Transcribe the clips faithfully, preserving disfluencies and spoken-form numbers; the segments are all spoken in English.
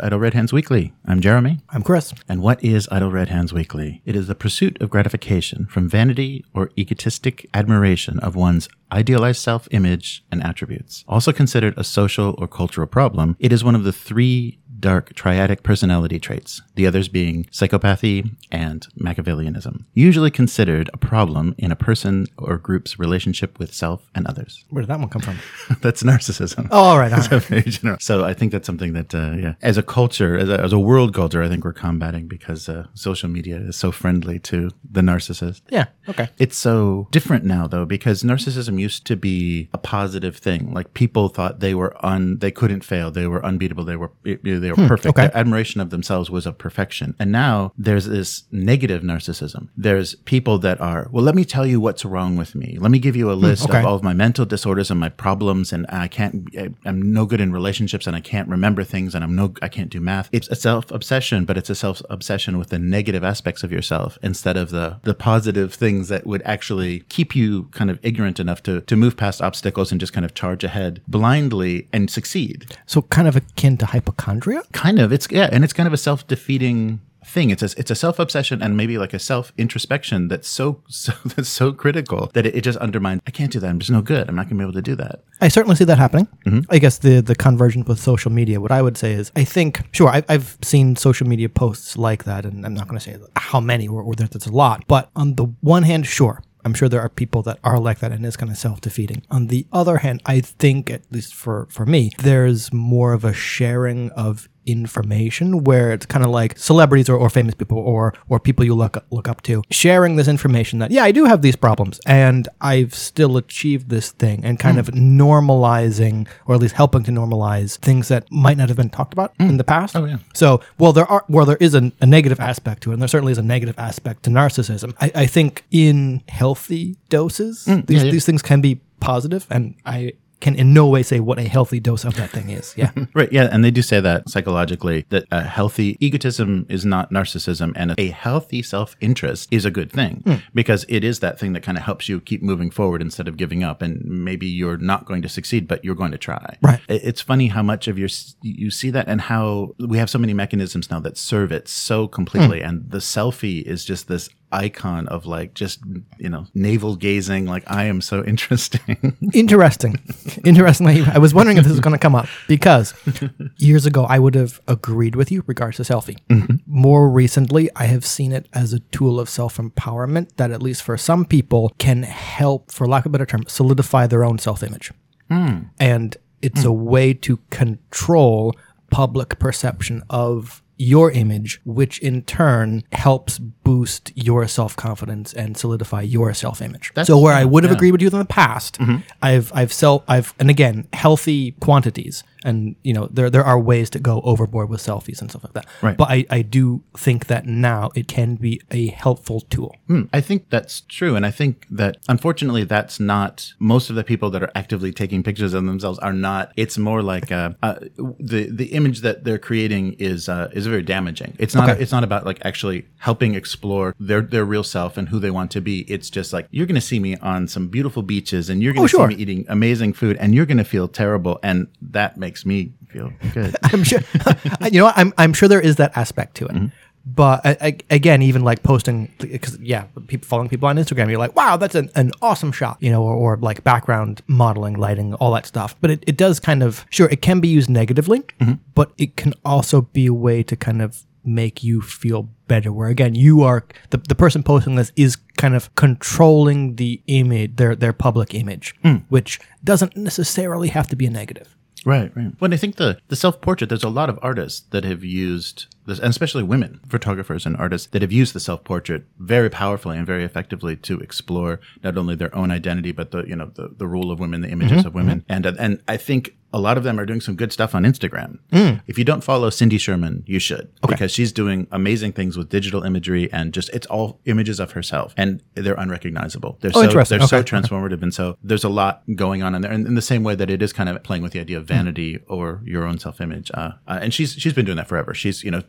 Idle Red Hands Weekly. I'm Jeremy. I'm Chris. And what is Idle Red Hands Weekly? It is the pursuit of gratification from vanity or egotistic admiration of one's idealized self-image and attributes. Also considered a social or cultural problem, it is one of the three dark triadic personality traits, the others being psychopathy and Machiavellianism, usually considered a problem in a person or group's relationship with self and others. Where did that one come from? That's narcissism. Oh, all right. All so, right. very general. So I think that's something that, uh, yeah, as a culture, as a, as a world culture, I think we're combating because uh, social media is so friendly to the narcissist. Yeah. Okay. It's so different now, though, because narcissism used to be a positive thing. Like people thought they were un, they couldn't fail, they were unbeatable, they were they were hmm, perfect. Okay. Their admiration of themselves was of perfection. And now there's this negative narcissism. There's people that are, well, let me tell you what's wrong with me. Let me give you a list hmm, okay. of all of my mental disorders and my problems, and I can't, I, I'm no good in relationships, and I can't remember things, and I'm no, I can't do math. It's a self-obsession, but it's a self-obsession with the negative aspects of yourself instead of the the positive things that would actually keep you kind of ignorant enough to to move past obstacles and just kind of charge ahead blindly and succeed. So kind of akin to hypochondria? Kind of. It's yeah, and it's kind of a self-defeating thing. It's a, it's a self-obsession and maybe like a self-introspection that's so, so that's so critical that it, it just undermines, I can't do that. I'm just no good. I'm not going to be able to do that. I certainly see that happening. Mm-hmm. I guess the the convergence with social media, what I would say is, I think, sure, I, I've seen social media posts like that, and I'm not going to say how many, or, or there's a lot, but on the one hand, sure, I'm sure there are people that are like that and it's kind of self-defeating. On the other hand, I think, at least for, for me, there's more of a sharing of information where it's kind of like celebrities or, or famous people or or people you look look up to sharing this information that, yeah, I do have these problems and I've still achieved this thing, and kind mm. of normalizing, or at least helping to normalize, things that might not have been talked about mm. in the past. Oh, yeah. So, well, there are well, there is a, a negative aspect to it, and there certainly is a negative aspect to narcissism. I, I think in healthy doses, mm, these, yeah, yeah. these things can be positive, and I can in no way say what a healthy dose of that thing is. Yeah. Right. Yeah. And they do say that psychologically, that a healthy egotism is not narcissism, and a healthy self-interest is a good thing mm. because it is that thing that kind of helps you keep moving forward instead of giving up. And maybe you're not going to succeed, but you're going to try. Right. It's funny how much of your, you see that, and how we have so many mechanisms now that serve it so completely. Mm. And the selfie is just this icon of like, just, you know, navel gazing, like, I am so interesting. Interesting. Interestingly, I was wondering if this was going to come up, because years ago I would have agreed with you regards to selfie. Mm-hmm. More recently, I have seen it as a tool of self-empowerment that, at least for some people, can help, for lack of a better term, solidify their own self-image. Mm. And it's mm. a way to control public perception of your image, which in turn helps boost your self-confidence and solidify your self-image. That's, so where I would have yeah. agreed with you in the past, mm-hmm. I've I've self I've and again, healthy quantities, and you know there there are ways to go overboard with selfies and stuff like that. Right. But I, I do think that now it can be a helpful tool. Mm, I think that's true, and I think that unfortunately that's not, most of the people that are actively taking pictures of themselves are not. It's more like uh, uh, the the image that they're creating is uh, is very damaging. It's not okay. it's not about like actually helping explore their their real self and who they want to be. It's just like, you're going to see me on some beautiful beaches, and you're going to oh, sure. see me eating amazing food, and you're going to feel terrible, and that makes me feel good. I'm sure. You know what? I'm I'm sure there is that aspect to it. Mm-hmm. But I, I, again, even like posting, because yeah, people following people on Instagram, you're like, wow, that's an, an awesome shot, you know, or, or like background modeling, lighting, all that stuff. But it, it does kind of, sure, it can be used negatively, mm-hmm. but it can also be a way to kind of make you feel better, where again, you are, the, the person posting this is kind of controlling the image, their, their public image, mm. which doesn't necessarily have to be a negative. Right, right. Well, I think the, the self-portrait, there's a lot of artists that have used this, and especially women, photographers and artists that have used the self-portrait very powerfully and very effectively to explore not only their own identity, but the, you know, the, the role of women, the images mm-hmm, of women. Mm-hmm. And, uh, and I think a lot of them are doing some good stuff on Instagram. Mm. If you don't follow Cindy Sherman, you should, okay. because she's doing amazing things with digital imagery, and just, it's all images of herself, and they're unrecognizable. They're oh, so, interesting. they're okay. so transformative. Okay. And so there's a lot going on in there. And in the same way that it is kind of playing with the idea of vanity mm. or your own self-image. Uh, uh, and she's, she's been doing that forever. She's, you know,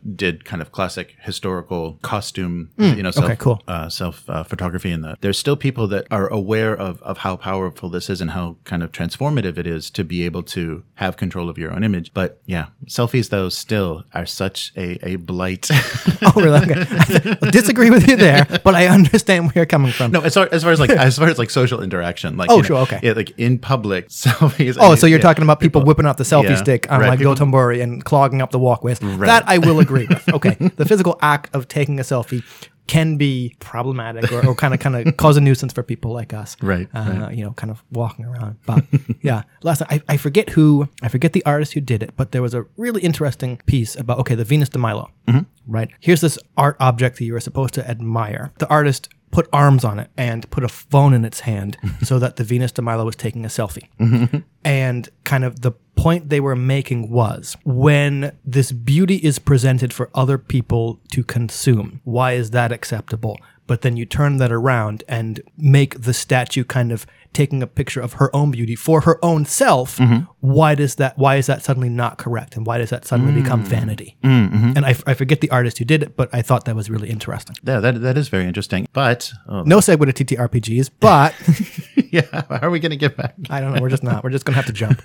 did kind of classic historical costume, mm, you know, self, okay, cool. uh, self uh, photography. And the, there's still people that are aware of, of how powerful this is and how kind of transformative it is to be able to have control of your own image. But yeah, selfies though still are such a, a blight. Oh, really? Okay. I disagree with you there, but I understand where you're coming from. No, as far as, far as like as far as like social interaction, like oh, you know, sure, okay, yeah, like in public selfies. Oh, I mean, so you're yeah, talking about people, people whipping out the selfie yeah, stick on right, like people, Dotonbori and clogging up the walkways. Right. That I will agree with. Okay, the physical act of taking a selfie can be problematic or, or kind of kind of cause a nuisance for people like us, right, uh, right? You know, kind of walking around. But yeah, last night, I, I forget who, I forget the artist who did it, but there was a really interesting piece about okay, the Venus de Milo, mm-hmm. right? Here's this art object that you were supposed to admire. The artist put arms on it and put a phone in its hand so that the Venus de Milo was taking a selfie. Mm-hmm. And kind of the point they were making was when this beauty is presented for other people to consume, why is that acceptable? But then you turn that around and make the statue kind of taking a picture of her own beauty for her own self. Mm-hmm. Why does that? Why is that suddenly not correct? And why does that suddenly mm. become vanity? Mm-hmm. And I, I forget the artist who did it, but I thought that was really interesting. Yeah, that that is very interesting. But oh. no segue to T T R P Gs. But yeah, how are we going to get back? I don't know. We're just not. We're just going to have to jump.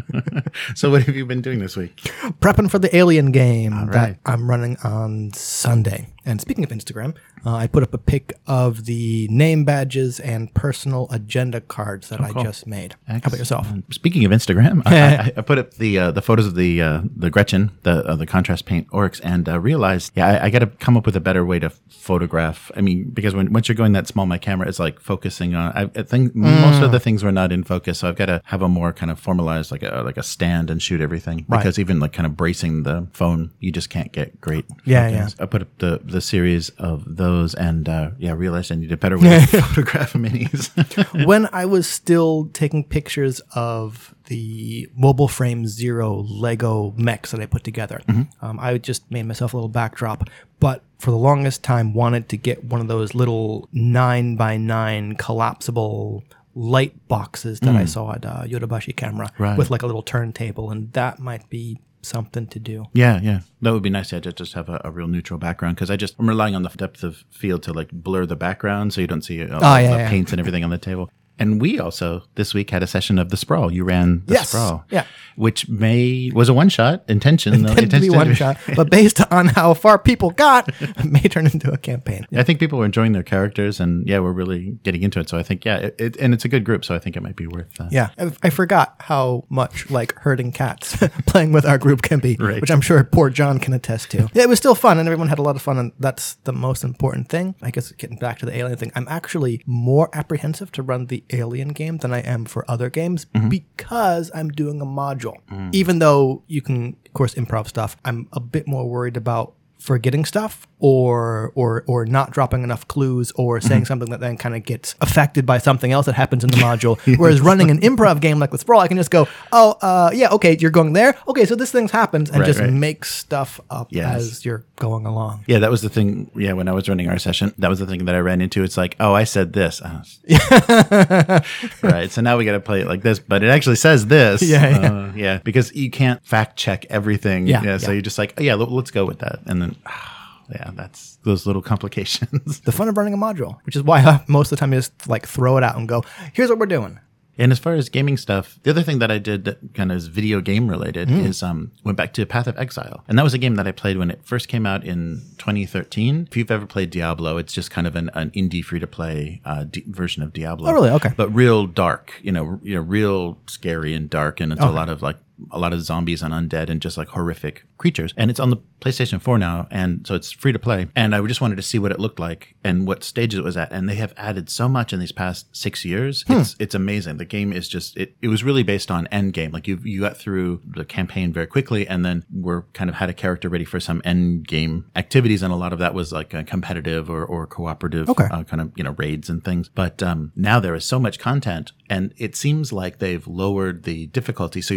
So what have you been doing this week? Prepping for the Alien game All that right. I'm running on Sunday. And speaking of Instagram, uh, I put up a pic of the name badges and personal agenda cards that oh, I cool. just made. Excellent. How about yourself? Speaking of Instagram, I, I, I put up the uh, the photos of the uh, the Gretchen, the uh, the contrast paint orcs, and uh, realized, yeah, I, I got to come up with a better way to photograph. I mean, because when once you're going that small, my camera is like focusing on. I, I think mm. most of the things were not in focus, so I've got to have a more kind of formalized, like a like a stand and shoot everything. Right. Because even like kind of bracing the phone, you just can't get great. Yeah, photos. yeah. I put up the the series of those, and uh, yeah, realized I need a better way to photograph minis. When I was still taking pictures of the Mobile Frame Zero Lego mechs that I put together, mm-hmm. um, I just made myself a little backdrop, but for the longest time wanted to get one of those little nine by nine collapsible light boxes that mm. I saw at uh, Yodobashi Camera right. with like a little turntable, and that might be something to do. Yeah, yeah. That would be nice to just have a, a real neutral background, because I just, I'm relying on the depth of field to like blur the background so you don't see all oh, yeah, the yeah. paints and everything on the table. And we also this week had a session of the Sprawl. You ran the yes. Sprawl, yeah, which may was a one shot intention. Intended to be one shot, but based on how far people got, it may turn into a campaign. Yeah. I think people were enjoying their characters, and yeah, we're really getting into it. So I think yeah, it, it, and it's a good group, so I think it might be worth. Uh, yeah, I, I forgot how much like herding cats playing with our group can be, right. which I'm sure poor John can attest to. Yeah, it was still fun, and everyone had a lot of fun, and that's the most important thing. I guess getting back to the Alien thing, I'm actually more apprehensive to run the Alien game than I am for other games mm-hmm. because I'm doing a module. Mm. Even though you can, of course, improv stuff, I'm a bit more worried about forgetting stuff or or or not dropping enough clues or saying mm-hmm. something that then kind of gets affected by something else that happens in the module. Yes. Whereas running an improv game like with Sprawl, I can just go, oh, uh, yeah, okay, you're going there. Okay, so this thing happens, and right, just right. make stuff up yes. as you're going along. Yeah, that was the thing. Yeah, when I was running our session, that was the thing that I ran into. It's like, oh, I said this. Oh. Right, so now we got to play it like this, but it actually says this. Yeah, yeah. Uh, yeah, because you can't fact check everything. Yeah, yeah, yeah. So you're just like, oh, yeah, let's go with that. And then, yeah, that's those little complications. The fun of running a module, which is why I, most of the time I just like throw it out and go, here's what we're doing. And as far as gaming stuff, the other thing that I did that kind of is video game related mm. is um went back to Path of Exile. And that was a game that I played when it first came out in twenty thirteen. If you've ever played Diablo, it's just kind of an, an indie free-to-play uh, d- version of Diablo. Oh, really? Okay. But real dark, you know, you know, real scary and dark. And it's okay. a lot of like a lot of zombies and undead and just like horrific creatures. And it's on the PlayStation four now, and so it's free to play. And I just wanted to see what it looked like and what stages it was at. And they have added so much in these past six years. Hmm. It's it's amazing. The game is just it. It was really based on end game. Like you you got through the campaign very quickly, and then we're kind of had a character ready for some end game activities. And a lot of that was like a competitive or or cooperative okay. uh, kind of you know raids and things. But um, now there is so much content, and it seems like they've lowered the difficulty, so you actually can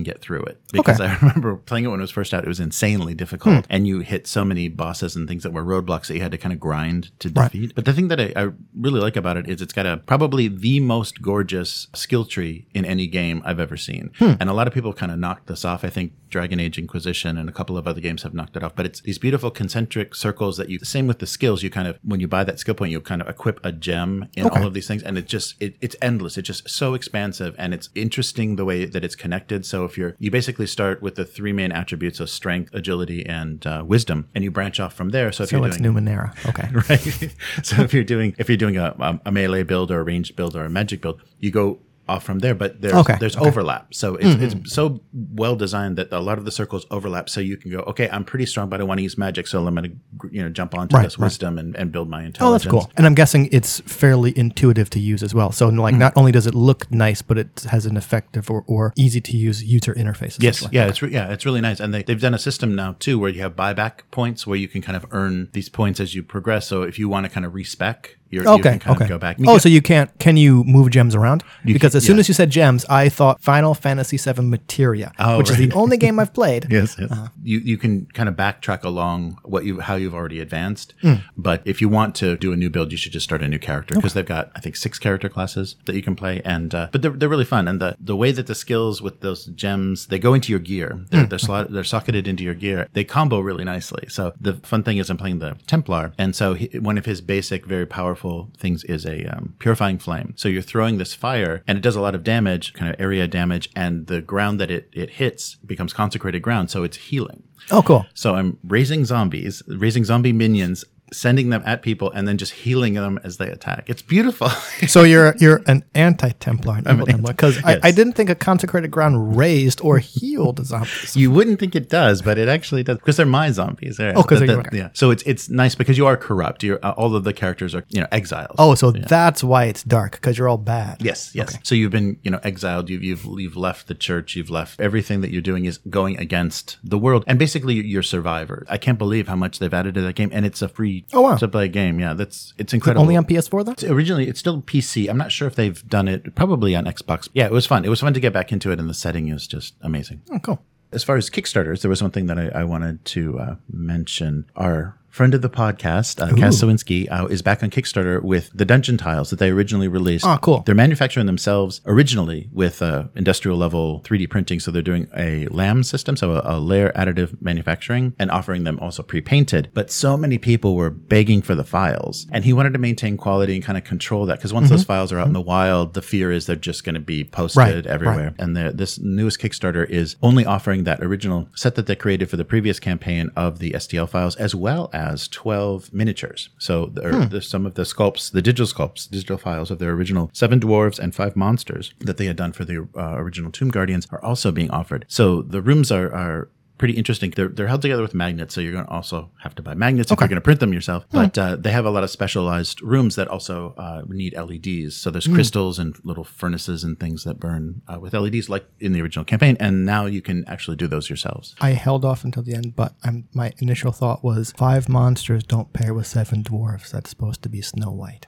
can get through it. Because Okay. I remember playing it when it was first out, it was insanely difficult. And you hit so many bosses and things that were roadblocks that you had to kind of grind to Right. defeat. But the thing that I, I really like about it is it's got a probably the most gorgeous skill tree in any game I've ever seen. And a lot of people kind of knocked this off. I think Dragon Age Inquisition and a couple of other games have knocked it off. But it's these beautiful concentric circles that you, same with the skills, you kind of, when you buy that skill point, you kind of equip a gem in Okay. all of these things. And it just, it, it's endless. It's just so expansive and it's interesting the way that it's connected. So if you're, you basically start with the three main attributes of strength, agility, and uh, wisdom, and you branch off from there. So if So you're it's doing Numenera. Okay. right? So if you're doing if you're doing a, a, a melee build or a ranged build or a magic build, you go off from there. But there's Okay, there's okay. overlap. So it's it's so well designed that a lot of the circles overlap. So you can go, okay, I'm pretty strong, but I want to use magic, so I'm going to you know jump onto Right, this right. wisdom and, and build my Oh, intelligence. that's cool. And I'm guessing it's fairly intuitive to use as well. So, like, not only does it look nice, but it has an effective or, or easy to use user interface. Yes, essentially. yeah, it's re- yeah, it's really nice, and they they've done a system now too where you have buyback points where you can kind of earn these points as you progress. So if you want to kind of respec, you're, you Okay. can kind Okay. of go back. Oh, so you can't? Can you move gems around? You Because can- as soon yeah. as you said gems, I thought Final Fantasy seven Materia, Oh, which is right. the only game I've played. Yes, yes. You you can kind of backtrack along what you how you've already advanced. Hmm. But if you want to do a new build, you should just start a new character because they've got I think six character classes that you can play, and uh, but they're they're really fun. And the the way that the skills with those gems they go into your gear, they're Hmm. they're, slot, they're socketed into your gear. They combo really nicely. So the fun thing is I'm playing the Templar, and so he, one of his basic very powerful things is a um, purifying flame. So you're throwing this fire, and it does a lot of damage, kind of area damage, and the ground that it it hits becomes consecrated ground, so it's healing. Oh, cool. So I'm raising zombies, raising zombie minions, sending them at people, and then just healing them as they attack. It's beautiful. So you're you're an anti-Templar, an evil an Templar, because yes. I, I didn't think a consecrated ground raised or healed zombies. You wouldn't think it does, but it actually does because they're my zombies. They're- Oh, 'cause that- they're- that- okay. yeah. So it's it's nice because you are corrupt. You're uh, all of the characters are you know exiles. Oh, so that's why it's dark, because you're all bad. Yes, yes. So you've been, you know, exiled. You've you've you've left the church. You've left everything that you're doing is going against the world, and basically you're survivor. I can't believe how much they've added to that game, and it's a free Oh, wow. to play game. Yeah, that's it's incredible. Only on P S four, though? Originally, it's still P C. I'm not sure if they've done it. Probably on Xbox. Yeah, it was fun. It was fun to get back into it, and the setting is just amazing. Oh, cool. As far as Kickstarters, there was one thing that I, I wanted to uh, mention. Our friend of the podcast, uh, Kaz Sawinski, uh, is back on Kickstarter with the dungeon tiles that they originally released. Oh, cool. They're manufacturing themselves originally with uh, industrial level three D printing. So they're doing a LAM system, so a, a layer additive manufacturing, and offering them also pre-painted. But so many people were begging for the files, and he wanted to maintain quality and kind of control that because once Mm-hmm. those files are out in the wild, the fear is they're just going to be posted Right, everywhere. right. And the, this newest Kickstarter is only offering that original set that they created for the previous campaign of the S T L files, as well as twelve miniatures. So there, Hmm. there's some of the sculpts, the digital sculpts, digital files of their original seven dwarves and five monsters that they had done for the uh, original Tomb Guardians are also being offered. So the rooms are, are pretty interesting. They're, they're held together with magnets, so you're going to also have to buy magnets if you're going to print them yourself. But uh, they have a lot of specialized rooms that also uh, need L E Ds. So there's crystals and little furnaces and things that burn uh, with L E Ds, like in the original campaign. And now you can actually do those yourselves. I held off until the end, but I'm, my initial thought was five monsters don't pair with seven dwarfs. That's supposed to be Snow White.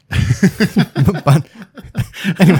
But anyway,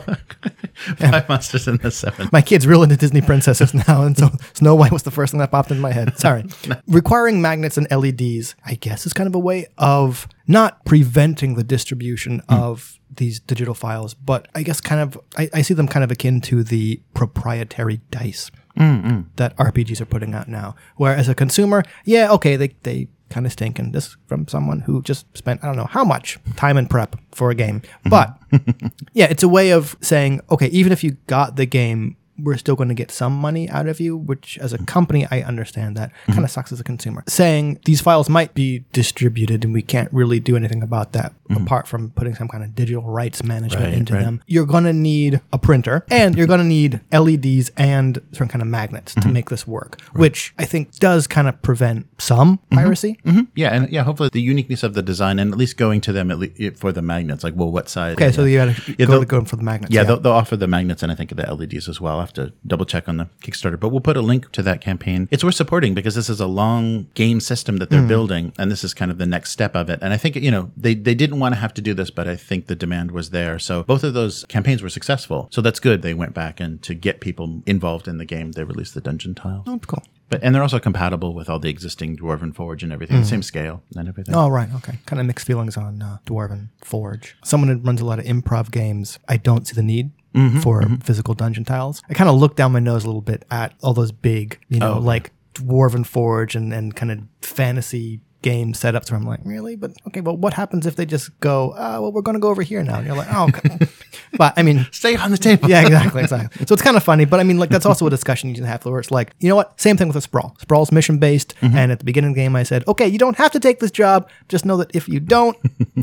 Five monsters in the seven. my kid's real into Disney princesses now, and so Snow White was the first thing that popped into my head. Sorry. Requiring magnets and L E Ds, I guess, is kind of a way of not preventing the distribution of these digital files, but I guess kind of, I, I see them kind of akin to the proprietary dice that R P Gs are putting out now. Where as a consumer, yeah, okay, they, they kind of stink, and this from someone who just spent, I don't know how much time and prep for a game. But yeah, it's a way of saying, okay, even if you got the game, we're still going to get some money out of you, which as a company, I understand that. Kind of sucks as a consumer. Saying these files might be distributed and we can't really do anything about that apart from putting some kind of digital rights management Right, into right. them. You're going to need a printer and you're going to need L E Ds and certain kind of magnets to make this work, which I think does kind of prevent some piracy. Mhm. Yeah, and yeah, hopefully the uniqueness of the design and at least going to them at least for the magnets, like, well, what size? Okay, so you got to Yeah, go they'll- to go for the magnets. Yeah, They'll, they'll offer the magnets and I think the L E Ds as well. have to double check on the Kickstarter, but we'll put a link to that campaign. It's worth supporting because this is a long game system that they're mm. building, and this is kind of the next step of it. And I think, you know, they, they didn't want to have to do this, but I think the demand was there. So both of those campaigns were successful. So that's good. They went back, and to get people involved in the game, they released the dungeon tile. Oh, cool. But, and they're also compatible with all the existing Dwarven Forge and everything, mm. same scale and everything. Oh, right. Okay. Kind of mixed feelings on uh, Dwarven Forge. Someone who runs a lot of improv games, I don't see the need mm-hmm, for mm-hmm. physical dungeon tiles. I kind of look down my nose a little bit at all those big, you know, oh, okay. like Dwarven Forge and, and kind of fantasy game setups where I'm like, really? But okay, well, what happens if they just go, uh, well, we're going to go over here now? And you're like, oh, okay. But I mean, stay on the table. Yeah, exactly, exactly. So it's kind of funny, but I mean, like, that's also a discussion you can have where it's like, you know what? Same thing with a Sprawl. Sprawl's mission based. Mm-hmm. And at the beginning of the game, I said, okay, you don't have to take this job. Just know that if you don't,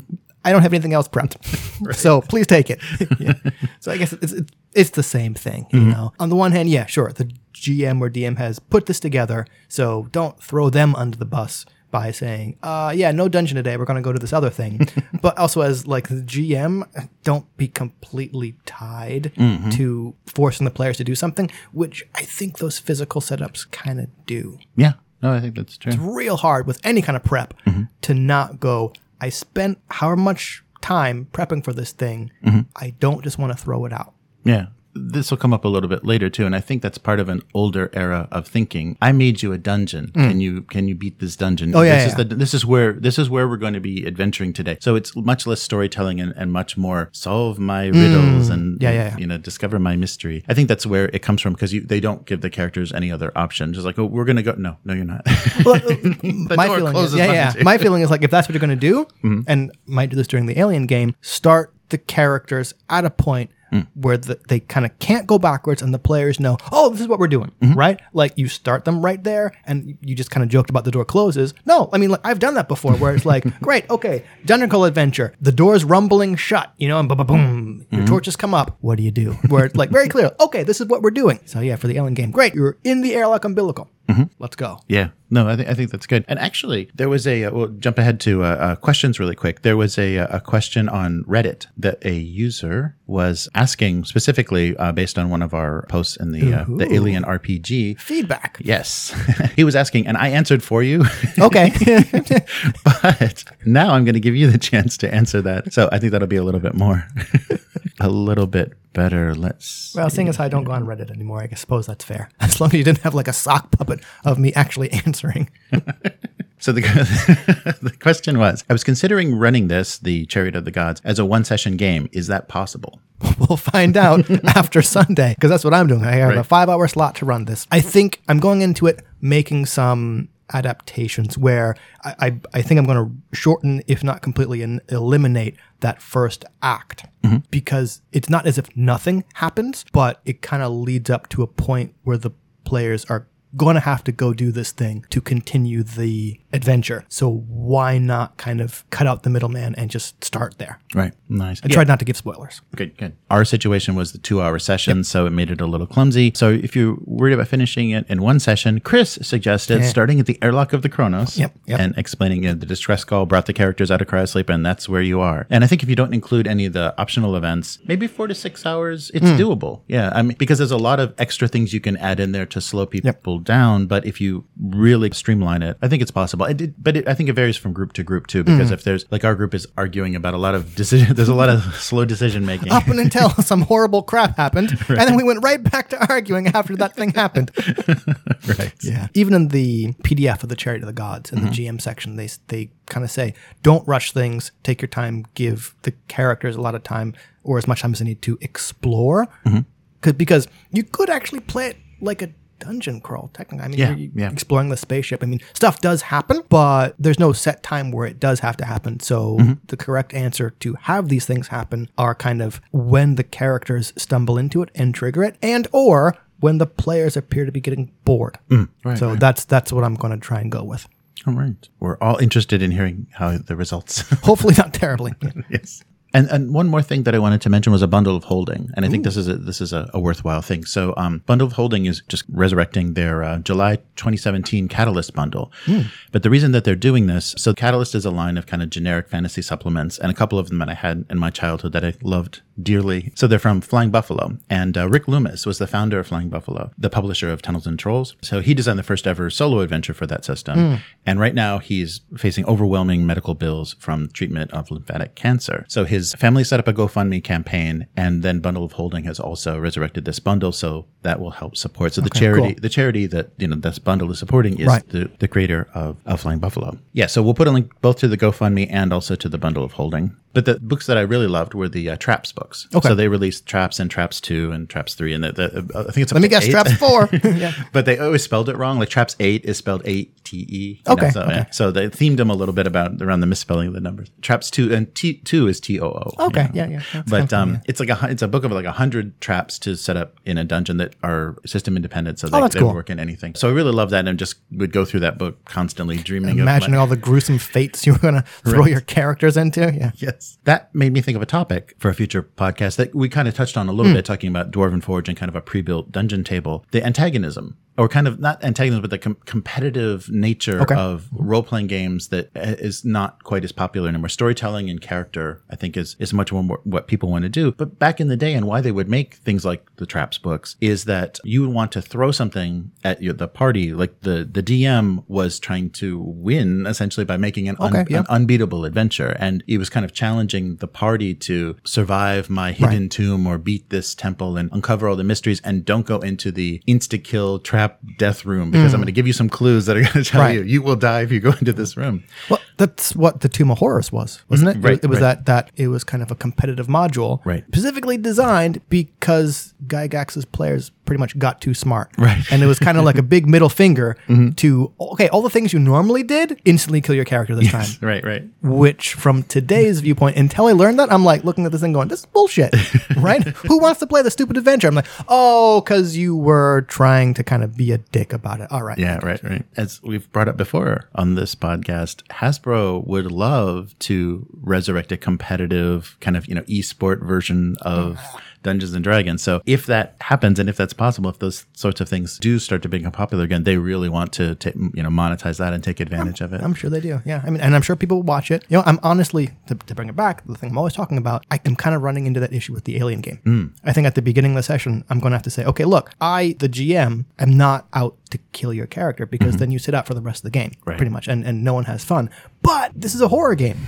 I don't have anything else prepped. Right. So please take it. Yeah. So I guess it's, it's, it's the same thing, you mm-hmm. know? On the one hand, yeah, sure. The G M or D M has put this together. So don't throw them under the bus by saying, uh, yeah, no dungeon today, we're going to go to this other thing. But also as like the G M, don't be completely tied mm-hmm. to forcing the players to do something, which I think those physical setups kind of do. Yeah, no, I think that's true. It's real hard with any kind of prep mm-hmm. to not go, I spent however much time prepping for this thing, mm-hmm. I don't just want to throw it out. Yeah. This will come up a little bit later too, and I think that's part of an older era of thinking. I made you a dungeon. Mm. Can you can you beat this dungeon? Oh yeah, this yeah. is the this is where this is where we're going to be adventuring today. So it's much less storytelling and, and much more solve my riddles mm. and yeah, yeah, yeah. you know discover my mystery. I think that's where it comes from because they don't give the characters any other option. Just like, oh, we're gonna go. No, no, you're not. Well, the my feeling is, yeah, yeah. My feeling is like if that's what you're gonna do, mm-hmm. and might do this during the Alien game, start the characters at a point. Mm. Where the, they kind of can't go backwards and the players know, oh, this is what we're doing, mm-hmm. right? Like you start them right there and you just kind of joked about the door closes. No, I mean, like I've done that before where it's like, great, okay, dungeon crawl adventure. The door's rumbling shut, you know, and boom, boom, your mm-hmm. torches come up. What do you do? Where it's like very clear, okay, this is what we're doing. So yeah, for the Alien game, great, you're in the airlock umbilical. Mm-hmm. Let's go. Yeah. No, I think I think that's good. And actually, there was a, uh, we'll jump ahead to uh, uh, questions really quick. There was a, a question on Reddit that a user was asking specifically uh, based on one of our posts in the uh, the Alien R P G. Feedback. Yes. He was asking, and I answered for you. Okay. But now I'm going to give you the chance to answer that. So I think that'll be a little bit more, a little bit better. Let's Well, see. seeing as I don't go on Reddit anymore, I suppose that's fair. As long as you didn't have like a sock puppet of me actually answering. So the, the question was, I was considering running this, the Chariot of the Gods, as a one-session game. Is that possible? We'll find out after Sunday, because that's what I'm doing. I have right. a five-hour slot to run this. I think I'm going into it making some adaptations where I, I, I think I'm going to shorten, if not completely in, eliminate that first act. Mm-hmm. Because it's not as if nothing happens, but it kind of leads up to a point where the players are going to have to go do this thing to continue the adventure. So why not kind of cut out the middleman and just start there? Right. Nice. I yeah. tried not to give spoilers. Good, good. Our situation was the two-hour session, yep. so it made it a little clumsy. So if you're worried about finishing it in one session, Chris suggested yeah. starting at the airlock of the Kronos yep, yep. and explaining, you know, the distress call brought the characters out of cryosleep, and that's where you are. And I think if you don't include any of the optional events, maybe four to six hours, it's mm. doable. Yeah, I mean, because there's a lot of extra things you can add in there to slow people yep. down. But if you really streamline it, I think it's possible. It did, but it, I think it varies from group to group too, because mm. if there's like our group is arguing about a lot of decision, there's a lot of slow decision making. Up and until some horrible crap happened, right. and then we went right back to arguing after that thing happened. Right. Yeah. Even in the P D F of the Chariot of the Gods in mm-hmm. the G M section, they they kind of say, don't rush things, take your time, give the characters a lot of time or as much time as they need to explore, mm-hmm. because you could actually play it like a dungeon crawl, technically. I mean, yeah, you're yeah. exploring the spaceship. I mean, stuff does happen, but there's no set time where it does have to happen. So mm-hmm. the correct answer to have these things happen are kind of when the characters stumble into it and trigger it, and or when the players appear to be getting bored. Mm, right, so right. that's that's what I'm going to try and go with. All right. We're all interested in hearing how the results. Hopefully not terribly. Yes. And and one more thing that I wanted to mention was a bundle of holding, and I think Ooh. this is a, this is a, a worthwhile thing. So, um, bundle of holding is just resurrecting their uh, July twenty seventeen Catalyst bundle. Mm. But the reason that they're doing this, so Catalyst is a line of kind of generic fantasy supplements, and a couple of them that I had in my childhood that I loved dearly. So they're from Flying Buffalo. And uh, Rick Loomis was the founder of Flying Buffalo, the publisher of Tunnels and Trolls. So he designed the first ever solo adventure for that system. Mm. And right now he's facing overwhelming medical bills from treatment of lymphatic cancer. So his family set up a GoFundMe campaign, and then Bundle of Holding has also resurrected this bundle. So that will help support. So the okay, charity, cool. the charity that, you know, this bundle is supporting is right. the, the creator of, of Flying Buffalo. Yeah. So we'll put a link both to the GoFundMe and also to the Bundle of Holding. But the books that I really loved were the uh, Traps books. Okay. So they released Traps and Traps two and Traps three. And the, the, uh, I think it's up Let me to guess, eight. Traps four. Yeah. But they always spelled it wrong. Like Traps eight is spelled A T E. Okay. Know, so, okay. Yeah. So they themed them a little bit about around the misspelling of the numbers. Traps two and T two is T O O. Okay. You know? Yeah. Yeah. That's but um, yeah. it's like a it's a book of like a hundred traps to set up in a dungeon that are system independent, so they, oh, that's they cool. work in anything. So I really love that, and just would go through that book constantly, dreaming imagining of all the gruesome fates you were going to throw right. your characters into. Yeah. Yes. That made me think of a topic for a future podcast that we kind of touched on a little mm. bit, talking about Dwarven Forge and kind of a pre-built dungeon table. The antagonism, or kind of not antagonism, but the com- competitive nature okay. of role-playing games that is not quite as popular anymore. Storytelling and character, I think, is, is much more, more what people want to do. But back in the day, and why they would make things like the Traps books, is that you would want to throw something at your, the party. Like the, the D M was trying to win, essentially, by making an, okay, un, yeah. an unbeatable adventure. And he was kind of challenging the party to survive my hidden right. tomb or beat this temple and uncover all the mysteries, and don't go into the insta-kill trap death room, because mm. I'm going to give you some clues that are going to tell right. you you will die if you go into this room. Well, that's what the Tomb of Horrors was, wasn't it? Right, it, it was right. that that it was kind of a competitive module, right. specifically designed because Gygax's players pretty much got too smart. Right. And it was kind of like a big middle finger mm-hmm. to, okay, all the things you normally did, instantly kill your character this yes, time. Right, right. Which, from today's viewpoint, until I learned that, I'm like looking at this thing going, this is bullshit, right? Who wants to play the stupid adventure? I'm like, oh, because you were trying to kind of be a dick about it. All right. Yeah, right, right. As we've brought up before on this podcast, Hasbro would love to resurrect a competitive kind of, you know, esport version of Dungeons and Dragons. So if that happens, and if that's possible, if those sorts of things do start to become popular again, they really want to, ta- you know, monetize that and take advantage I'm, of it. I'm sure they do. Yeah. I mean, and I'm sure people will watch it. You know, I'm honestly, to, to bring it back, the thing I'm always talking about, I am kind of running into that issue with the Alien game. Mm. I think at the beginning of the session, I'm going to have to say, okay, look, I, the G M, am not out to kill your character, because mm-hmm. then you sit out for the rest of the game, right. pretty much, and, and no one has fun. But this is a horror game,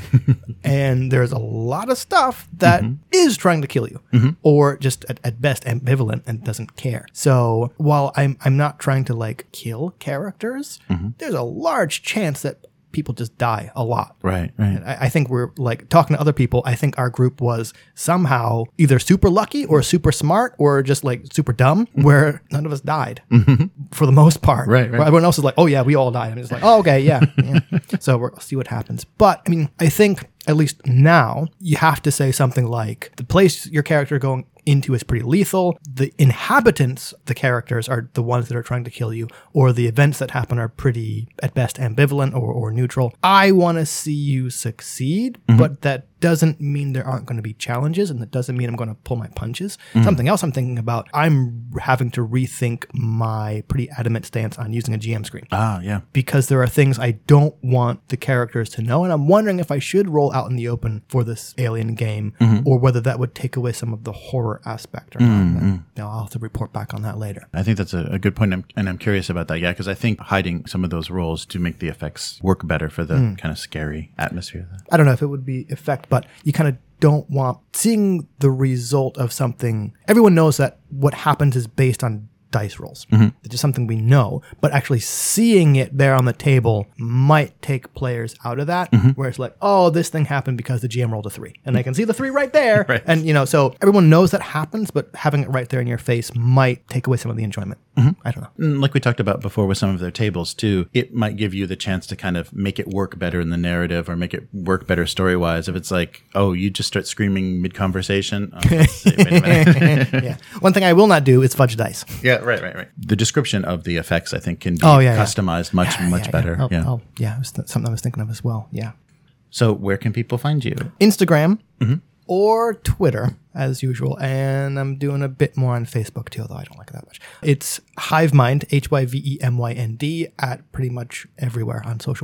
and there's a lot of stuff that mm-hmm. is trying to kill you, mm-hmm. or just at, at best ambivalent and doesn't care. So while I'm I'm not trying to like kill characters, mm-hmm. there's a large chance that people just die a lot. Right, right. I, I think we're like talking to other people. I think our group was somehow either super lucky or super smart or just like super dumb, mm-hmm. where none of us died mm-hmm. for the most part. Right, right. Everyone else is like, oh yeah, we all died. I'm just like, oh, okay, yeah. yeah. So we'll see what happens. But I mean, I think at least now you have to say something like the place your character going into is pretty lethal. The inhabitants, the characters, are the ones that are trying to kill you, or the events that happen are pretty, at best, ambivalent or, or neutral. I want to see you succeed, mm-hmm. but that doesn't mean there aren't going to be challenges, and that doesn't mean I'm going to pull my punches. Mm-hmm. Something else I'm thinking about, I'm having to rethink my pretty adamant stance on using a G M screen. Ah, yeah. Because there are things I don't want the characters to know, and I'm wondering if I should roll out in the open for this Alien game, mm-hmm. or whether that would take away some of the horror aspect or mm-hmm. not. Now I'll have to report back on that later. I think that's a, a good point, and I'm curious about that. Yeah, because I think hiding some of those roles to make the effects work better for the mm. kind of scary atmosphere. I don't know if it would be effect, but you kind of don't want seeing the result of something. Everyone knows that what happens is based on dice rolls. Mm-hmm. It's just something we know, but actually seeing it there on the table might take players out of that, mm-hmm. where it's like, oh, this thing happened because the G M rolled a three, and they can see the three right there. Right. And, you know, so everyone knows that happens, but having it right there in your face might take away some of the enjoyment. Mm-hmm. I don't know. And like we talked about before with some of their tables too, it might give you the chance to kind of make it work better in the narrative, or make it work better story-wise. If it's like, oh, you just start screaming mid-conversation. Oh, let's see, wait a minute. Yeah. One thing I will not do is fudge dice. Yeah, right, right, right. The description of the effects, I think, can be oh, yeah, customized yeah. much, yeah, much yeah, better. Yeah. Oh, yeah. Oh, yeah. It was th- something I was thinking of as well. Yeah. So where can people find you? Instagram mm-hmm. or Twitter, as usual. And I'm doing a bit more on Facebook too, although I don't like it that much. It's Hivemind, H Y V E M Y N D, at pretty much everywhere on social media.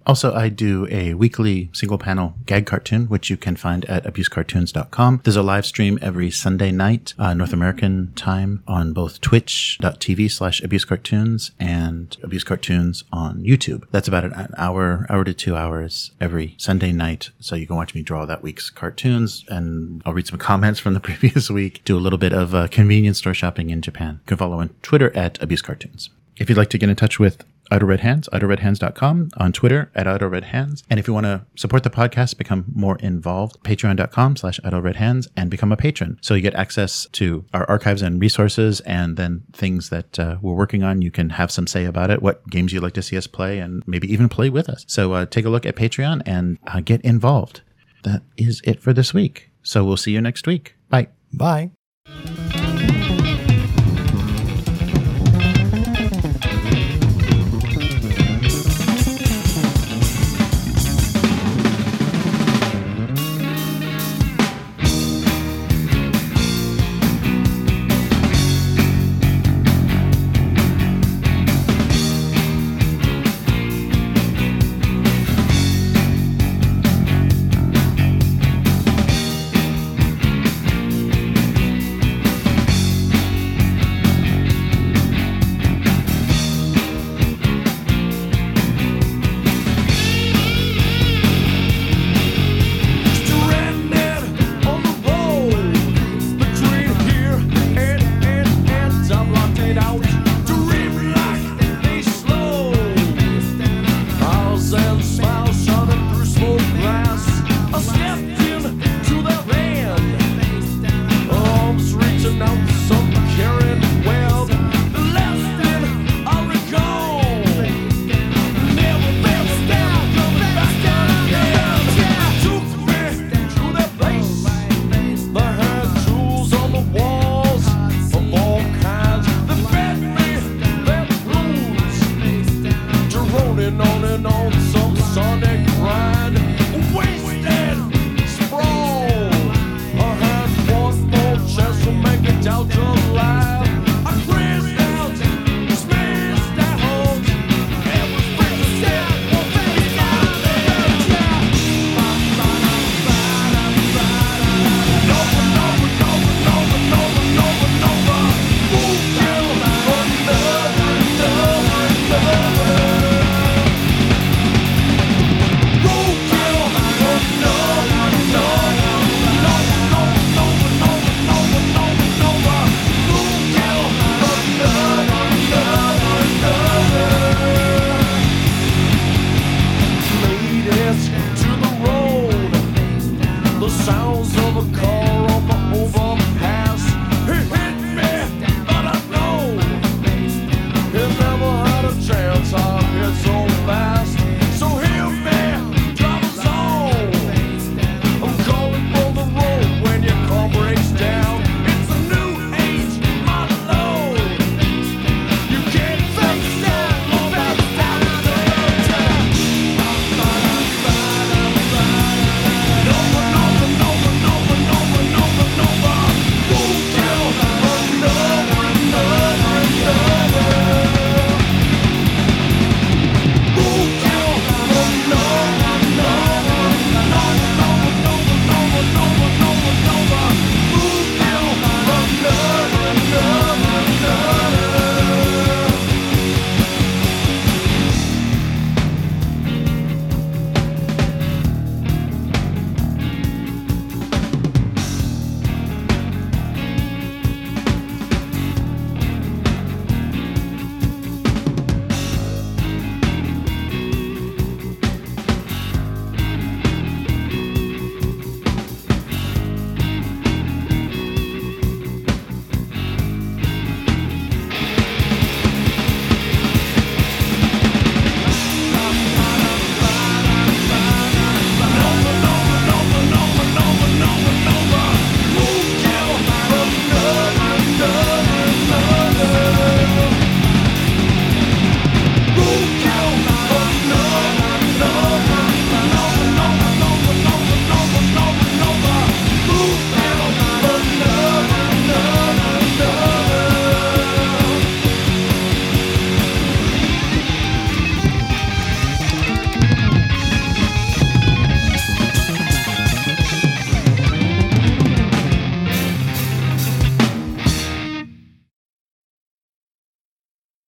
Also, I do a weekly single panel gag cartoon, which you can find at abuse cartoons dot com. There's a live stream every Sunday night, uh, North American time, on both twitch.tv slash abusecartoons and Abuse Cartoons on YouTube. That's about an hour, hour to two hours every Sunday night. So you can watch me draw that week's cartoons, and I'll read some comments from the previous week, do a little bit of uh, convenience store shopping in Japan. You can follow on Twitter at Abuse Cartoons. If you'd like to get in touch with Idle Red Hands, idle red hands dot com, on Twitter at Idle Red Hands. And if you want to support the podcast, become more involved, patreon.com slash Idle Red Hands, and become a patron. So you get access to our archives and resources, and then things that uh, we're working on. You can have some say about it, what games you'd like to see us play, and maybe even play with us. So uh, take a look at Patreon and uh, get involved. That is it for this week. So we'll see you next week. Bye. Bye.